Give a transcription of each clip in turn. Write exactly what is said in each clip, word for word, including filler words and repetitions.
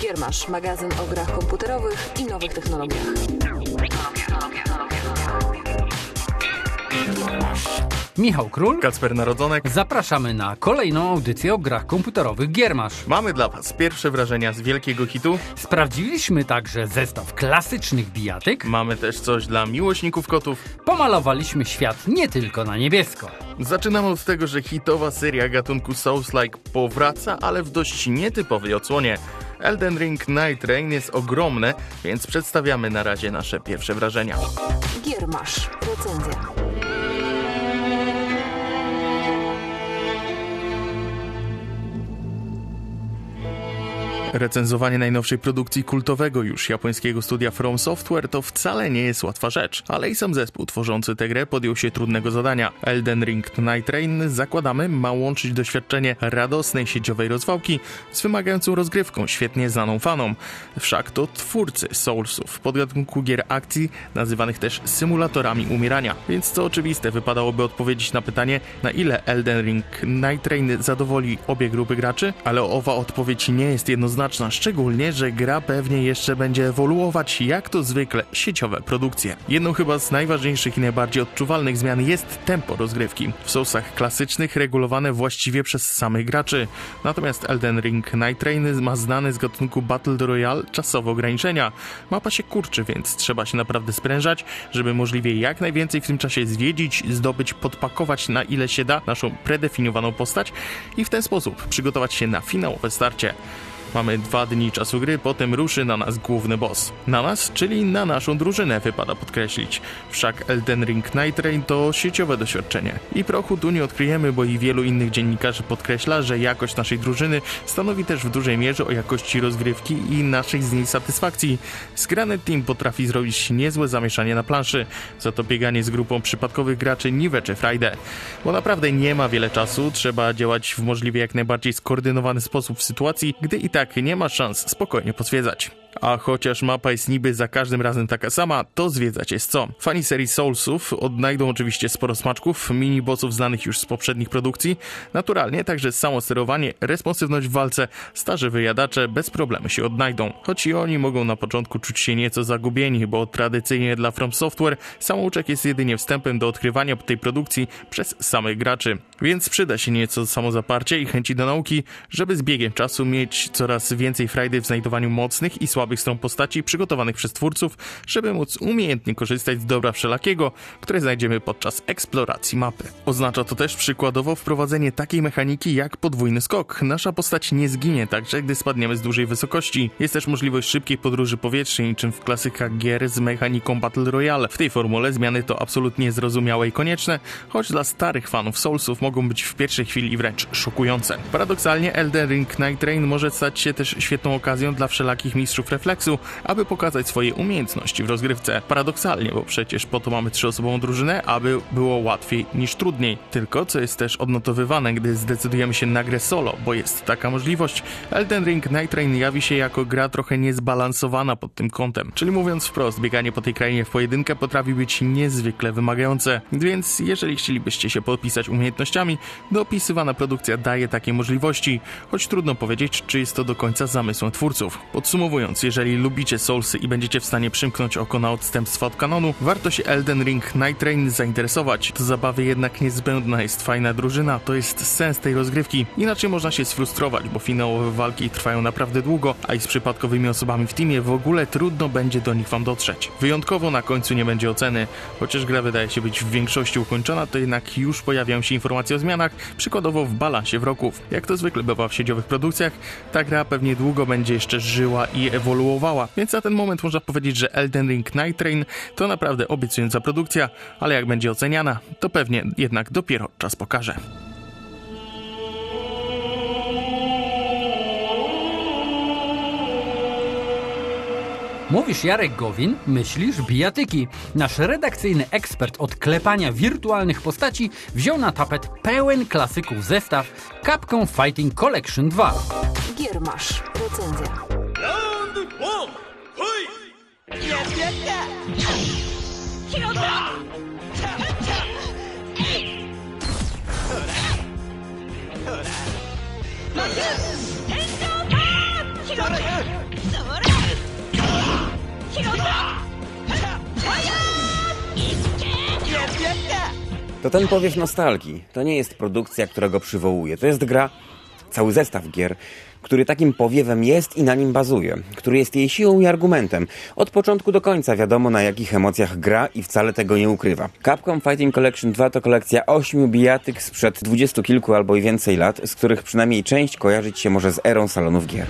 Giermasz, magazyn o grach komputerowych i nowych technologiach. Michał Król, Kacper Narodzonek. Zapraszamy na kolejną audycję o grach komputerowych Giermasz. Mamy dla Was pierwsze wrażenia z wielkiego hitu. Sprawdziliśmy także zestaw klasycznych bijatyk. Mamy też coś dla miłośników kotów. Pomalowaliśmy świat nie tylko na niebiesko. Zaczynamy od tego, że hitowa seria gatunku Souls-like powraca, ale w dość nietypowej odsłonie. Elden Ring Night Rain jest ogromne, więc przedstawiamy na razie nasze pierwsze wrażenia. Giermasz, recenzja. Recenzowanie najnowszej produkcji kultowego już japońskiego studia From Software to wcale nie jest łatwa rzecz, ale i sam zespół tworzący tę grę podjął się trudnego zadania. Elden Ring Night Rain, zakładamy, ma łączyć doświadczenie radosnej sieciowej rozwałki z wymagającą rozgrywką, świetnie znaną fanom. Wszak to twórcy Soulsów w podgatunku gier akcji, nazywanych też symulatorami umierania. Więc co oczywiste, wypadałoby odpowiedzieć na pytanie, na ile Elden Ring Night Rain zadowoli obie grupy graczy, ale owa odpowiedź nie jest jednoznaczna. Szczególnie, że gra pewnie jeszcze będzie ewoluować, jak to zwykle sieciowe produkcje. Jedną chyba z najważniejszych i najbardziej odczuwalnych zmian jest tempo rozgrywki. W Soulsach klasycznych regulowane właściwie przez samych graczy. Natomiast Elden Ring Night Rain ma znane z gatunku Battle Royale czasowe ograniczenia. Mapa się kurczy, więc trzeba się naprawdę sprężać, żeby możliwie jak najwięcej w tym czasie zwiedzić, zdobyć, podpakować na ile się da naszą predefiniowaną postać i w ten sposób przygotować się na finałowe starcie. Mamy dwa dni czasu gry, potem ruszy na nas główny boss. Na nas, czyli na naszą drużynę, wypada podkreślić. Wszak Elden Ring Night Rain to sieciowe doświadczenie. I prochu tu nie odkryjemy, bo i wielu innych dziennikarzy podkreśla, że jakość naszej drużyny stanowi też w dużej mierze o jakości rozgrywki i naszej z niej satysfakcji. Zgrany team potrafi zrobić niezłe zamieszanie na planszy, za to bieganie z grupą przypadkowych graczy niweczy frajdę. Bo naprawdę nie ma wiele czasu, trzeba działać w możliwie jak najbardziej skoordynowany sposób w sytuacji, gdy i tak nie ma szans spokojnie pozwiedzać. A chociaż mapa jest niby za każdym razem taka sama, to zwiedzać jest co. Fani serii Soulsów odnajdą oczywiście sporo smaczków, mini-bossów znanych już z poprzednich produkcji. Naturalnie także samo sterowanie, responsywność w walce, starzy wyjadacze bez problemu się odnajdą. Choć i oni mogą na początku czuć się nieco zagubieni, bo tradycyjnie dla From Software samouczek jest jedynie wstępem do odkrywania tej produkcji przez samych graczy. Więc przyda się nieco samozaparcie i chęci do nauki, żeby z biegiem czasu mieć coraz więcej frajdy w znajdowaniu mocnych i słabych stron postaci przygotowanych przez twórców, żeby móc umiejętnie korzystać z dobra wszelakiego, które znajdziemy podczas eksploracji mapy. Oznacza to też przykładowo wprowadzenie takiej mechaniki jak podwójny skok. Nasza postać nie zginie także, gdy spadniemy z dużej wysokości. Jest też możliwość szybkiej podróży powietrznej, niczym w klasykach gier z mechaniką Battle Royale. W tej formule zmiany to absolutnie zrozumiałe i konieczne, choć dla starych fanów Soulsów mogą być w pierwszej chwili wręcz szokujące. Paradoksalnie Elden Ring Night Rain może stać się też świetną okazją dla wszelakich mistrzów refleksu, aby pokazać swoje umiejętności w rozgrywce. Paradoksalnie, bo przecież po to mamy trzyosobową drużynę, aby było łatwiej niż trudniej. Tylko, co jest też odnotowywane, gdy zdecydujemy się na grę solo, bo jest taka możliwość, Elden Ring Night Rain jawi się jako gra trochę niezbalansowana pod tym kątem. Czyli mówiąc wprost, bieganie po tej krainie w pojedynkę potrafi być niezwykle wymagające. Więc jeżeli chcielibyście się podpisać umiejętnościami, doopisywana produkcja daje takie możliwości, choć trudno powiedzieć, czy jest to do końca zamysłem twórców. Podsumowując, jeżeli lubicie Soulsy i będziecie w stanie przymknąć oko na odstępstwa od kanonu, warto się Elden Ring Night Rain zainteresować. Do zabawy jednak niezbędna jest fajna drużyna, to jest sens tej rozgrywki. Inaczej można się sfrustrować, bo finałowe walki trwają naprawdę długo, a i z przypadkowymi osobami w teamie w ogóle trudno będzie do nich wam dotrzeć. Wyjątkowo na końcu nie będzie oceny. Chociaż gra wydaje się być w większości ukończona, to jednak już pojawiają się informacje o zmianach, przykładowo w balansie wroków. Jak to zwykle bywa w sieciowych produkcjach, ta gra pewnie długo będzie jeszcze żyła i ewoluowała, więc na ten moment można powiedzieć, że Elden Ring Night Rain to naprawdę obiecująca produkcja, ale jak będzie oceniana, to pewnie jednak dopiero czas pokaże. Mówisz Jarek Gowin, myślisz bijatyki. Nasz redakcyjny ekspert od klepania wirtualnych postaci wziął na tapet pełen klasyków zestaw Capcom Fighting Collection dwa. Giermasz, recenzja. Round one, hoi! Yes, yes, yes! Hirota! Hora! Hora! To ten powiew nostalgii. To nie jest produkcja, która go przywołuje. To jest gra, cały zestaw gier, który takim powiewem jest i na nim bazuje, który jest jej siłą i argumentem. Od początku do końca wiadomo, na jakich emocjach gra i wcale tego nie ukrywa. Capcom Fighting Collection dwa to kolekcja ośmiu bijatyk sprzed dwudziestu kilku albo i więcej lat, z których przynajmniej część kojarzyć się może z erą salonów gier.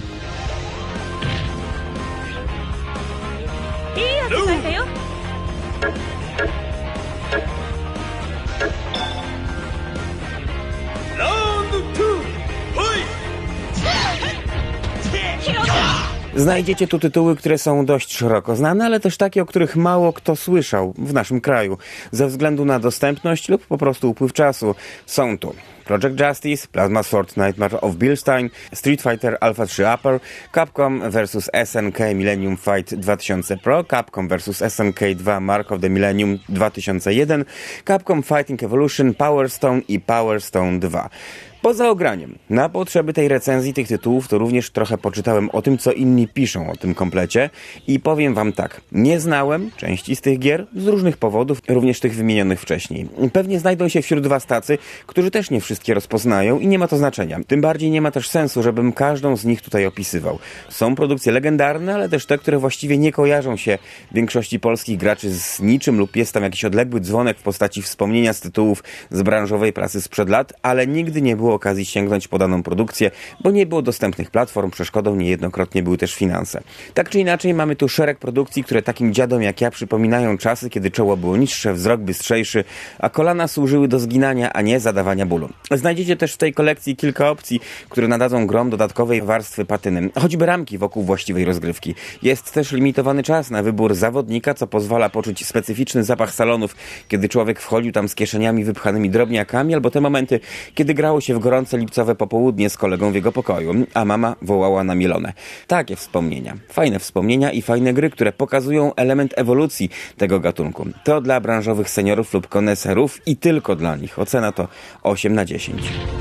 Znajdziecie tu tytuły, które są dość szeroko znane, ale też takie, o których mało kto słyszał w naszym kraju, ze względu na dostępność lub po prostu upływ czasu. Są tu Project Justice, Plasma Sword Nightmare of Bilstein, Street Fighter Alpha trzy Upper, Capcom versus. S N K Millennium Fight dwa tysiące Pro, Capcom versus. S N K dwa Mark of the Millennium dwa tysiące jeden, Capcom Fighting Evolution, Power Stone i Power Stone dwa. Poza ograniem, na potrzeby tej recenzji tych tytułów to również trochę poczytałem o tym, co inni piszą o tym komplecie i powiem wam tak, nie znałem części z tych gier z różnych powodów, również tych wymienionych wcześniej. Pewnie znajdą się wśród was tacy, którzy też nie wszystkie rozpoznają i nie ma to znaczenia. Tym bardziej nie ma też sensu, żebym każdą z nich tutaj opisywał. Są produkcje legendarne, ale też te, które właściwie nie kojarzą się większości polskich graczy z niczym lub jest tam jakiś odległy dzwonek w postaci wspomnienia z tytułów z branżowej prasy sprzed lat, ale nigdy nie było okazji sięgnąć po daną produkcję, bo nie było dostępnych platform, przeszkodą niejednokrotnie były też finanse. Tak czy inaczej mamy tu szereg produkcji, które takim dziadom jak ja przypominają czasy, kiedy czoło było niższe, wzrok bystrzejszy, a kolana służyły do zginania, a nie zadawania bólu. Znajdziecie też w tej kolekcji kilka opcji, które nadadzą grom dodatkowej warstwy patyny, choćby ramki wokół właściwej rozgrywki. Jest też limitowany czas na wybór zawodnika, co pozwala poczuć specyficzny zapach salonów, kiedy człowiek wchodził tam z kieszeniami wypchanymi drobniakami, albo te momenty, kiedy grało się w gorące lipcowe popołudnie z kolegą w jego pokoju, a mama wołała na mielone. Takie wspomnienia. Fajne wspomnienia i fajne gry, które pokazują element ewolucji tego gatunku. To dla branżowych seniorów lub koneserów i tylko dla nich. Ocena to osiem na dziesięć.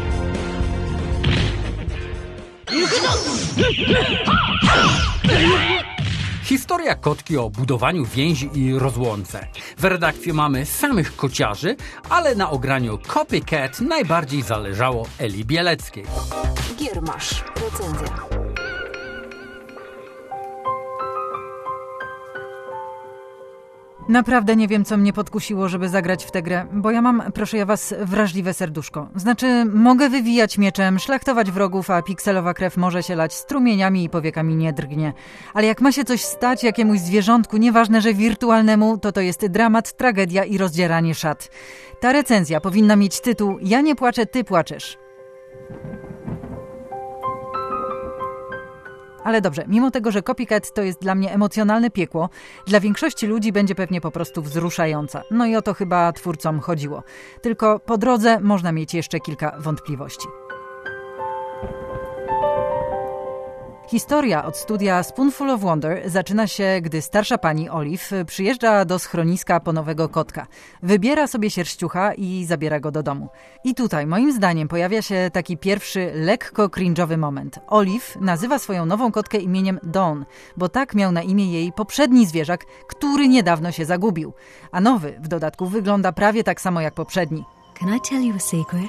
Historia kotki o budowaniu więzi i rozłące. W redakcji mamy samych kociarzy, ale na ograniu Copycat najbardziej zależało Eli Bieleckiej. Giermasz. Recenzja. Naprawdę nie wiem, co mnie podkusiło, żeby zagrać w tę grę, bo ja mam, proszę ja was, wrażliwe serduszko. Znaczy, mogę wywijać mieczem, szlachtować wrogów, a pikselowa krew może się lać strumieniami i powiekami nie drgnie. Ale jak ma się coś stać jakiemuś zwierzątku, nieważne, że wirtualnemu, to to jest dramat, tragedia i rozdzieranie szat. Ta recenzja powinna mieć tytuł „Ja nie płaczę, ty płaczesz”. Ale dobrze, mimo tego, że Copycat to jest dla mnie emocjonalne piekło, dla większości ludzi będzie pewnie po prostu wzruszająca. No i o to chyba twórcom chodziło. Tylko po drodze można mieć jeszcze kilka wątpliwości. Historia od studia Spoonful of Wonder zaczyna się, gdy starsza pani Olive przyjeżdża do schroniska po nowego kotka. Wybiera sobie sierściucha i zabiera go do domu. I tutaj, moim zdaniem, pojawia się taki pierwszy, lekko cringe'owy moment. Olive nazywa swoją nową kotkę imieniem Dawn, bo tak miał na imię jej poprzedni zwierzak, który niedawno się zagubił. A nowy, w dodatku, wygląda prawie tak samo jak poprzedni. Can I tell you a secret?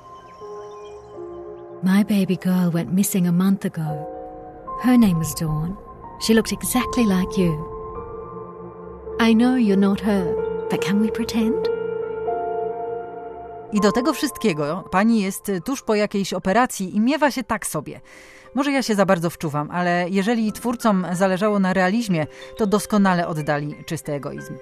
My baby girl went missing a month ago. Her name was Dawn. She looked exactly like you. I know you're not her, but can we pretend? I do tego wszystkiego pani jest tuż po jakiejś operacji i miewa się tak sobie. Może ja się za bardzo wczuwam, ale jeżeli twórcom zależało na realizmie, to doskonale oddali czysty egoizm.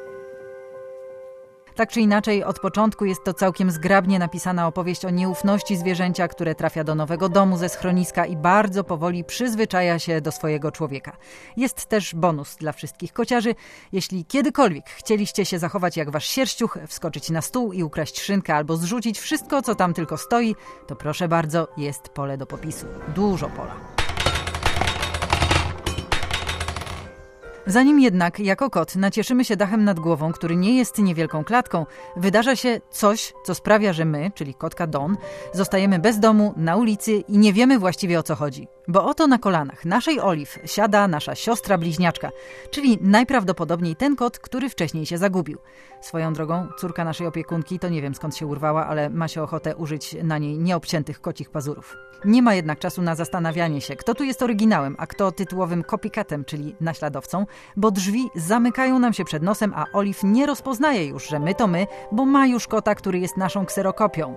Tak czy inaczej, od początku jest to całkiem zgrabnie napisana opowieść o nieufności zwierzęcia, które trafia do nowego domu ze schroniska i bardzo powoli przyzwyczaja się do swojego człowieka. Jest też bonus dla wszystkich kociarzy. Jeśli kiedykolwiek chcieliście się zachować jak wasz sierściuch, wskoczyć na stół i ukraść szynkę albo zrzucić wszystko, co tam tylko stoi, to proszę bardzo, jest pole do popisu. Dużo pola. Zanim jednak jako kot nacieszymy się dachem nad głową, który nie jest niewielką klatką, wydarza się coś, co sprawia, że my, czyli kotka Dawn, zostajemy bez domu, na ulicy i nie wiemy właściwie o co chodzi. Bo oto na kolanach naszej Olive siada nasza siostra bliźniaczka, czyli najprawdopodobniej ten kot, który wcześniej się zagubił. Swoją drogą, córka naszej opiekunki, to nie wiem skąd się urwała, ale ma się ochotę użyć na niej nieobciętych kocich pazurów. Nie ma jednak czasu na zastanawianie się, kto tu jest oryginałem, a kto tytułowym copycatem, czyli naśladowcą, bo drzwi zamykają nam się przed nosem, a Olive nie rozpoznaje już, że my to my, bo ma już kota, który jest naszą kserokopią.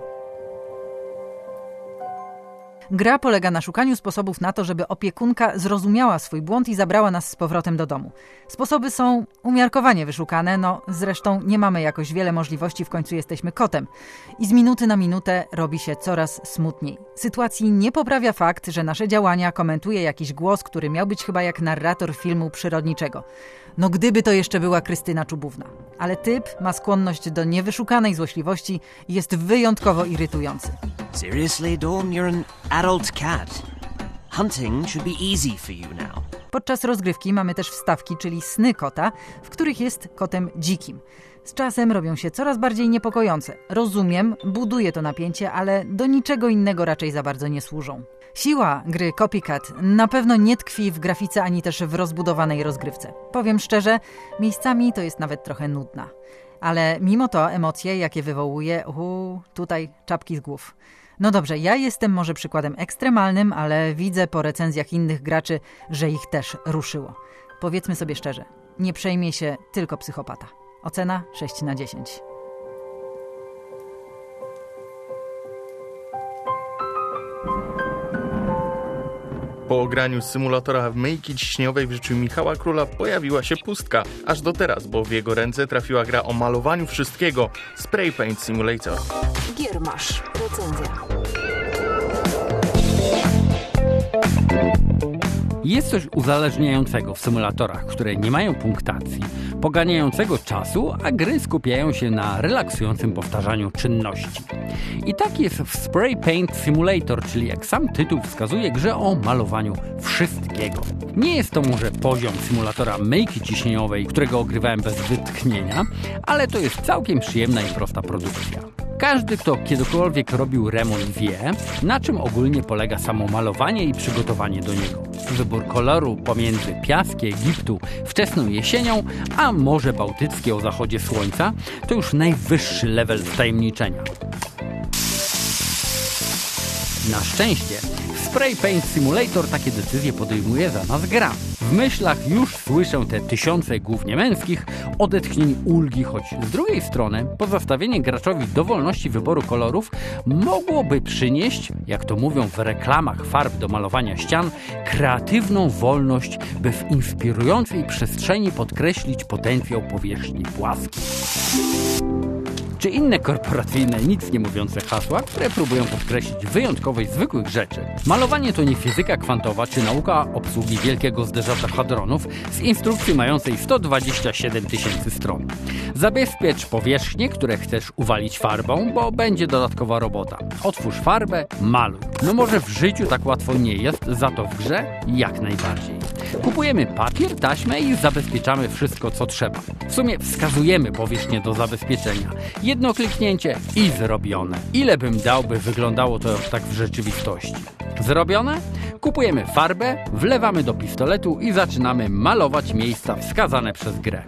Gra polega na szukaniu sposobów na to, żeby opiekunka zrozumiała swój błąd i zabrała nas z powrotem do domu. Sposoby są umiarkowanie wyszukane, no zresztą nie mamy jakoś wiele możliwości, w końcu jesteśmy kotem. I z minuty na minutę robi się coraz smutniej. Sytuacji nie poprawia fakt, że nasze działania komentuje jakiś głos, który miał być chyba jak narrator filmu przyrodniczego. No gdyby to jeszcze była Krystyna Czubówna. Ale typ ma skłonność do niewyszukanej złośliwości i jest wyjątkowo irytujący. Seriously, Dawn, you're an adult cat. Hunting should be easy for you now. Podczas rozgrywki mamy też wstawki, czyli sny kota, w których jest kotem dzikim. Z czasem robią się coraz bardziej niepokojące. Rozumiem, buduje to napięcie, ale do niczego innego raczej za bardzo nie służą. Siła gry Copycat na pewno nie tkwi w grafice ani też w rozbudowanej rozgrywce. Powiem szczerze, miejscami to jest nawet trochę nudna. Ale mimo to emocje, jakie wywołuje, uu, tutaj czapki z głów. No dobrze, ja jestem może przykładem ekstremalnym, ale widzę po recenzjach innych graczy, że ich też ruszyło. Powiedzmy sobie szczerze, nie przejmie się tylko psychopata. Ocena sześć na dziesięć. Po ograniu z symulatora myjki ciśniowej w życiu Michała Króla pojawiła się pustka. Aż do teraz, bo w jego ręce trafiła gra o malowaniu wszystkiego. Spray Paint Simulator. Giermasz. Recenzja. Jest coś uzależniającego w symulatorach, które nie mają punktacji, poganiającego czasu, a gry skupiają się na relaksującym powtarzaniu czynności. I tak jest w Spray Paint Simulator, czyli jak sam tytuł wskazuje, grze o malowaniu wszystkiego. Nie jest to może poziom symulatora myjki ciśnieniowej, którego ogrywałem bez wytchnienia, ale to jest całkiem przyjemna i prosta produkcja. Każdy, kto kiedykolwiek robił remont, wie, na czym ogólnie polega samo malowanie i przygotowanie do niego. Wybór koloru pomiędzy piaski Egiptu wczesną jesienią, a Morze Bałtyckie o zachodzie słońca to już najwyższy level wtajemniczenia. Na szczęście Spray Paint Simulator takie decyzje podejmuje za nas gra. W myślach już słyszę te tysiące głównie męskich odetchnień ulgi, choć z drugiej strony pozostawienie graczowi dowolności wyboru kolorów mogłoby przynieść, jak to mówią w reklamach farb do malowania ścian, kreatywną wolność, by w inspirującej przestrzeni podkreślić potencjał powierzchni płaskiej. Czy inne korporacyjne, nic nie mówiące hasła, które próbują podkreślić wyjątkowość zwykłych rzeczy. Malowanie to nie fizyka kwantowa czy nauka obsługi wielkiego zderzacza hadronów z instrukcji mającej sto dwadzieścia siedem tysięcy stron. Zabezpiecz powierzchnie, które chcesz uwalić farbą, bo będzie dodatkowa robota. Otwórz farbę, maluj. No może w życiu tak łatwo nie jest, za to w grze jak najbardziej. Kupujemy papier, taśmę i zabezpieczamy wszystko, co trzeba. W sumie wskazujemy powierzchnię do zabezpieczenia. Jedno kliknięcie i zrobione. Ile bym dał, by wyglądało to tak w rzeczywistości? Zrobione? Kupujemy farbę, wlewamy do pistoletu i zaczynamy malować miejsca wskazane przez grę.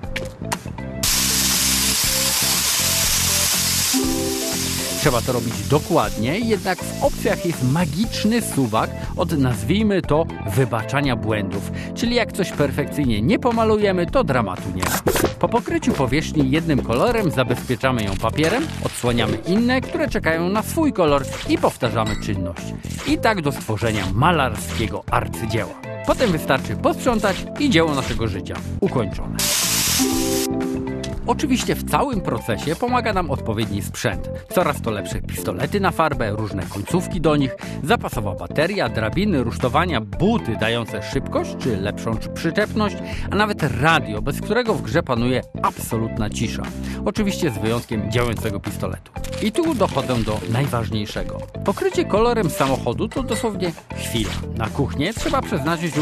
Trzeba to robić dokładnie, jednak w opcjach jest magiczny suwak od, nazwijmy to, wybaczania błędów. Czyli jak coś perfekcyjnie nie pomalujemy, to dramatu nie ma. Po pokryciu powierzchni jednym kolorem zabezpieczamy ją papierem, odsłaniamy inne, które czekają na swój kolor i powtarzamy czynność. I tak do stworzenia malarskiego arcydzieła. Potem wystarczy posprzątać i dzieło naszego życia ukończone. Oczywiście w całym procesie pomaga nam odpowiedni sprzęt. Coraz to lepsze pistolety na farbę, różne końcówki do nich, zapasowa bateria, drabiny, rusztowania, buty dające szybkość czy lepszą przyczepność, a nawet radio, bez którego w grze panuje absolutna cisza. Oczywiście z wyjątkiem działającego pistoletu. I tu dochodzę do najważniejszego. Pokrycie kolorem samochodu to dosłownie chwila. Na kuchnię trzeba przeznaczyć już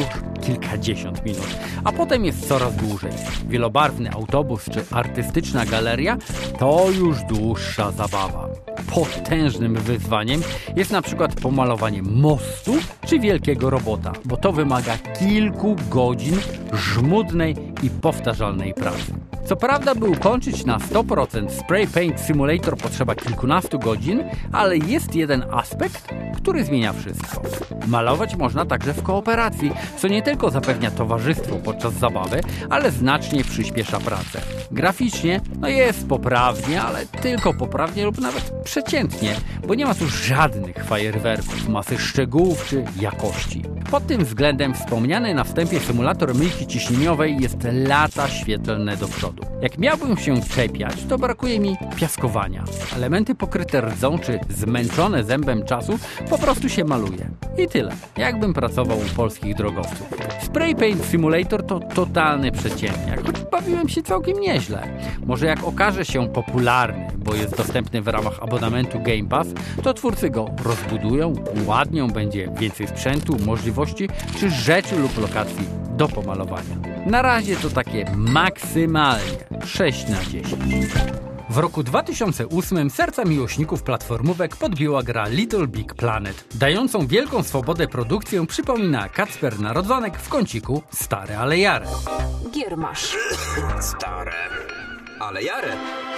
kilkadziesiąt minut, a potem jest coraz dłużej. Wielobarwny autobus czy artystyczna galeria to już dłuższa zabawa. Potężnym wyzwaniem jest na przykład pomalowanie mostu czy wielkiego robota, bo to wymaga kilku godzin żmudnej i powtarzalnej pracy. Co prawda, by ukończyć na sto procent Spray Paint Simulator potrzeba kilkunastu godzin, ale jest jeden aspekt, który zmienia wszystko. Malować można także w kooperacji, co nie tylko zapewnia towarzystwo podczas zabawy, ale znacznie przyspiesza pracę. Graficznie no jest poprawnie, ale tylko poprawnie lub nawet przeciętnie, bo nie ma tu żadnych fajerwerków, masy szczegółów czy jakości. Pod tym względem wspomniany na wstępie symulator myjki ciśnieniowej jest lata świetlne do przodu. Jak miałbym się czepiać, to brakuje mi piaskowania. Elementy pokryte rdzą czy zmęczone zębem czasu po prostu się maluje. I tyle. Jakbym pracował u polskich drogowców. Spray Paint Simulator to totalny przeciętniak, choć bawiłem się całkiem nieźle. Może jak okaże się popularny, bo jest dostępny w ramach abonamentu Game Pass, to twórcy go rozbudują, uładnią, będzie więcej sprzętu, możliwości czy rzeczy lub lokacji do pomalowania. Na razie to takie maksymalnie sześć na dziesięć. W roku dwa tysiące ósmym serca miłośników platformówek podbiła gra Little Big Planet. Dającą wielką swobodę produkcję przypomina Kacper Narodzonek w kąciku Stare ale jare. Giermasz. Stare, ale jare.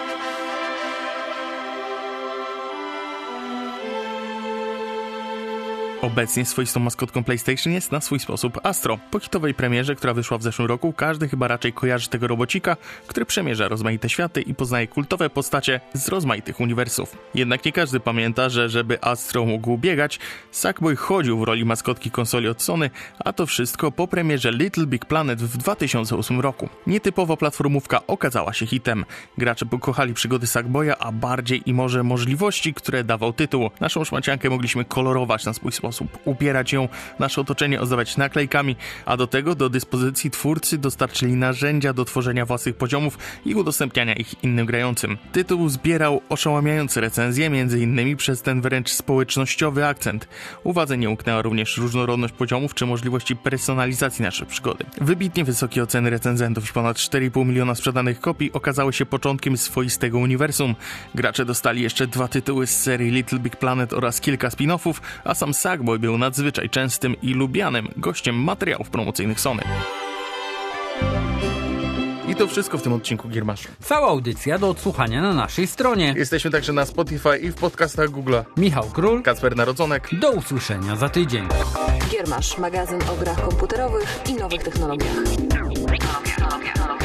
Obecnie swoistą maskotką PlayStation jest na swój sposób Astro. Po hitowej premierze, która wyszła w zeszłym roku, każdy chyba raczej kojarzy tego robocika, który przemierza rozmaite światy i poznaje kultowe postacie z rozmaitych uniwersów. Jednak nie każdy pamięta, że żeby Astro mógł biegać, Sackboy chodził w roli maskotki konsoli od Sony, a to wszystko po premierze Little Big Planet w dwa tysiące ósmym roku. Nietypowo platformówka okazała się hitem. Gracze pokochali przygody Sackboya, a bardziej i może możliwości, które dawał tytuł. Naszą szmaciankę mogliśmy kolorować na swój sposób, ubierać ją, nasze otoczenie ozdabiać naklejkami, a do tego do dyspozycji twórcy dostarczyli narzędzia do tworzenia własnych poziomów i udostępniania ich innym grającym. Tytuł zbierał oszałamiające recenzje, między innymi przez ten wręcz społecznościowy akcent. Uwadze nie umknęła również różnorodność poziomów czy możliwości personalizacji naszej przygody. Wybitnie wysokie oceny recenzentów i ponad cztery i pół miliona sprzedanych kopii okazały się początkiem swoistego uniwersum. Gracze dostali jeszcze dwa tytuły z serii Little Big Planet oraz kilka spin-offów, a sam Sackboy był nadzwyczaj częstym i lubianym gościem materiałów promocyjnych Sony. I to wszystko w tym odcinku Giermaszu. Cała audycja do odsłuchania na naszej stronie. Jesteśmy także na Spotify i w podcastach Google'a. Michał Król, Kacper Narodzonek. do usłyszenia za tydzień. Giermasz, magazyn o grach komputerowych i nowych technologiach. Technologia, technologia, technologia.